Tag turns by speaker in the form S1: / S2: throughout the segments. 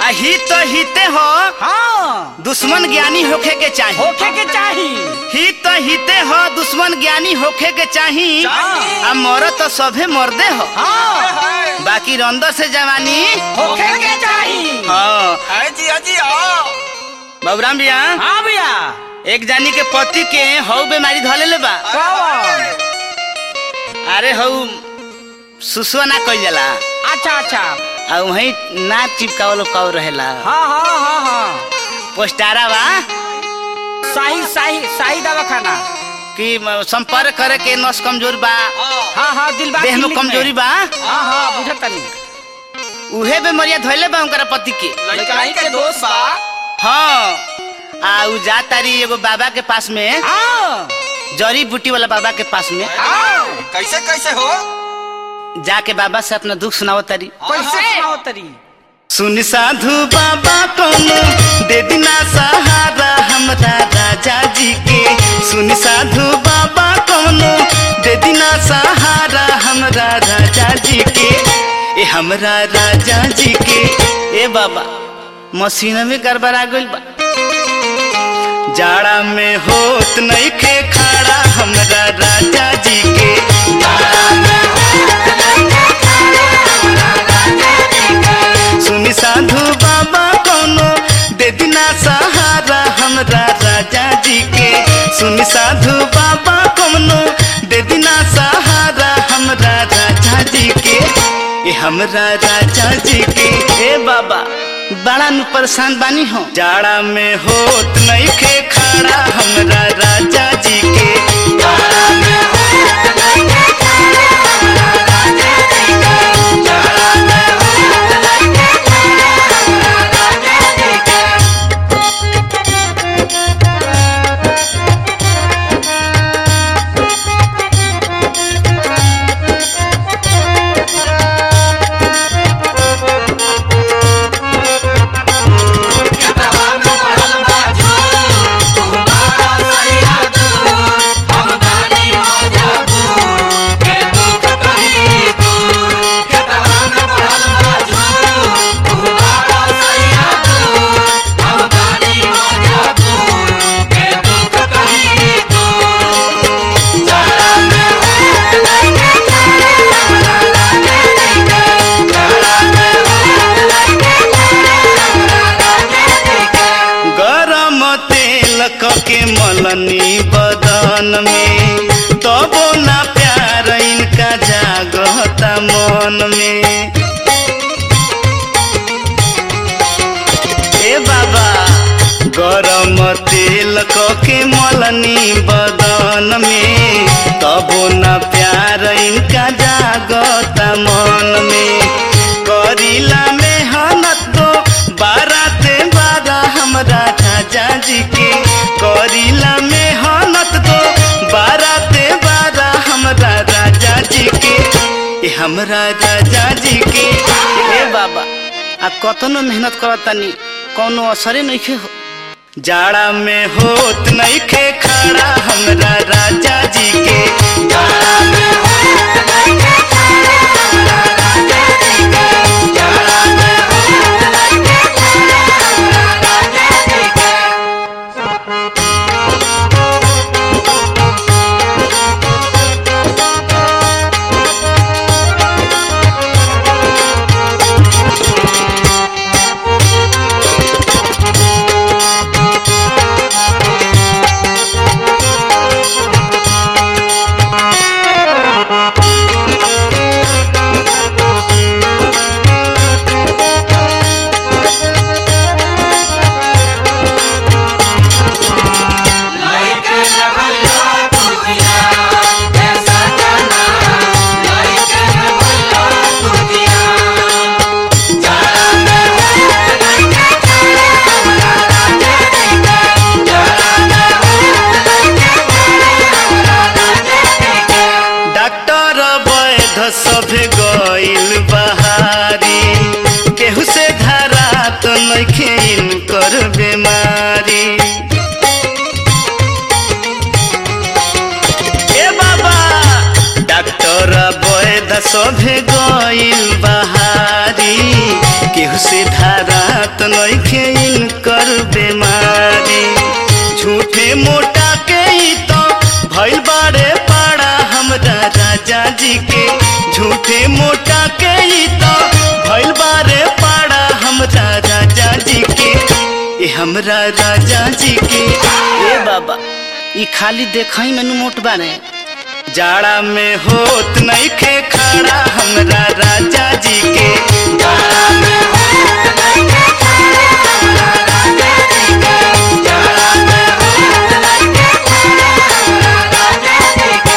S1: हिते हो।
S2: हाँ
S1: दुश्मन ज्ञानी होखे के चाही। हिते हो दुश्मन ज्ञानी होखे के चाही। अब मरद तो सभे मर्दे हो। बाकी अंदर से जवानी
S2: होखे के चाही।
S1: हाँ बाबूराम भैया।
S2: हाँ भैया।
S1: एक जानी के पति के हऊ बीमारी धले ले बा। अरे हऊ सुसुआ ना कइल जाला।
S2: अच्छा
S1: आ वही ना चिपकावल काव रहेला।
S2: हाँ
S1: पोस्टारा बा
S2: सही दवाखाना
S1: कि संपर्क करे के नस कमजोर बा।
S2: हाँ दिल
S1: देह में कमजोरी बा।
S2: हाँ बुझतनी।
S1: उहे बीमारिया धइले बा उनकर पति के।
S2: लड़काई के दोस्त बा।
S1: हाँ आ उ जा तारी एगो बाबा के पास में। जड़ी बूटी वाला बाबा के पास में।
S3: कैसे हो
S1: जाके बाबा से अपना दुख सुनाओ तारी।
S2: कैसे सुनाओ तरी?
S1: सुन साधु बाबा कोनो दे दिना सहारा हमरा राजा जी के। सुन साधु बाबा कोनो दे दिना सहारा हमरा राजा जी के। ए हमरा राजा जी के। ए बाबा मशीन में गड़बड़ा गइल बा। जाड़ा में होत नहीं खे खड़ा हमरा राजा जी के। सुनी साधु बाबा कोनो दे दिना सहारा हमरा राजा जी के। सुनी साधु बाबा कोनो दे दिना सहारा हमरा राजा जी के। ए हमरा राजा जी के। ए बाबा बड़ा नु परेशान बानी हो। जाड़ा में होत नहीं खे खड़ा हमरा राजा जी के। जाड़ा में होत नहीं खे खड़ा हमरा राजा जी के। जाड़ा में होत नहीं खे खड़ा हमरा राजा जी के। के मलनी बदन में तबो ना प्यार इनका जागता मन में। ए बाबा गरम तेल के मलनी बदन में तबो ना प्यार इनका जागता मन में। करीला मेहनत दो बाराते बारा हमरा राजा जी के। करीला मेहनत दो बाराते बारा हमरा राजा जी के। ए हमरा राजा जी के। ए बाबा आ कतनो मेहनत करतानी कोनो असरे नहीं हो। जाड़ा में होत नहीं खे खड़ा हमरा राजा जी के। जाड़ा में होत नहीं खे खड़ा हमरा राजा जी के। जाड़ा में होत नहीं खे खड़ा हमरा राजा जी के। सभे गइल बहारी केहू से धरा तो नइखे इनकर बीमारी। ए बाबा डॉक्टर वैद्य सभे गइल बहारी केहू से धरा जात नइखे इनकर बेमारी झूठे मोटा के ही तो भइल बारे पाड़ा हमरा राजा जी के झूठे मोटा के ही तो भइल बारे पाड़ा हमरा राजा जी के ए हमरा राजा जी के
S2: ए बाबा ई खाली देखई में मोट बाने
S1: जाड़ा में होत नइखे खड़ा हमरा राजा जी के जाड़ा में होत नइखे खड़ा हमरा राजा जी के जाड़ा में होत नइखे खड़ा हमरा राजा जी के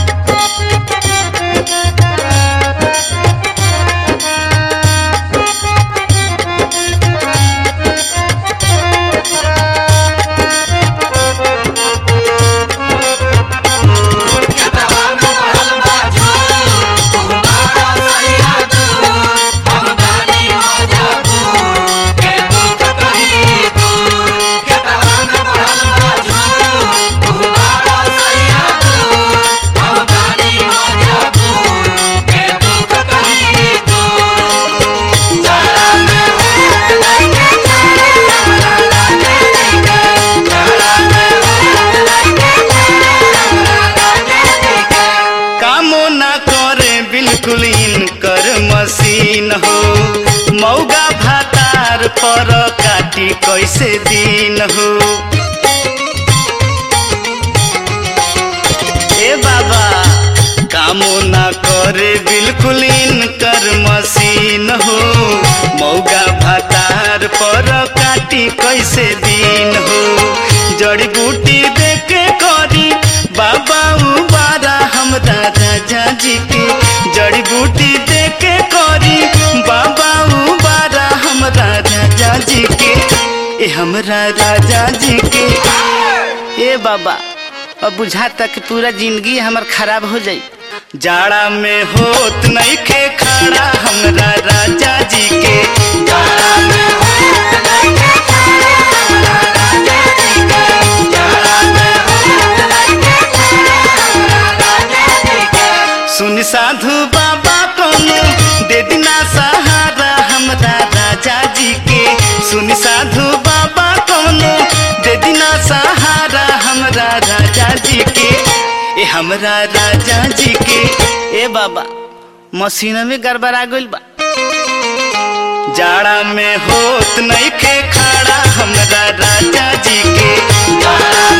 S1: बिल्कुल इनकर मशीन हो मौगा भातार पर काटी कैसे दिन हो ए बाबा कामो ना करे बिल्कुल इनकर मशीन हो मौगा भातार पर काटी कैसे दिन हो जड़ी बूटी देके करी बाबा उबारा हमरा राजा जी के जड़ी बूटी देके करी बाबा उबारा हमरा राजा जी के ए हमरा राजा जी के
S2: ए बाबा अब बुझाता कि पूरा जिंदगी हमर खराब हो जाई
S1: जाड़ा में होत नइखे खड़ा हमरा राजा जी के जाड़ा में होत नइखे खड़ा हमरा राजा जी के जाड़ा में होत नइखे खड़ा हमरा राजा जी के सुन साधु बाबा कोनो दे दिना सहारा हमरा राजा जी के सुन साधु बाबा कोनो दे दिना सहारा हमरा राजा जी के ए हमरा राजा जी के
S2: ए बाबा मशीन में गड़बड़ा गइल बा
S1: जाड़ा में होत नइखे खड़ा हमरा राजा जी के जाड़ा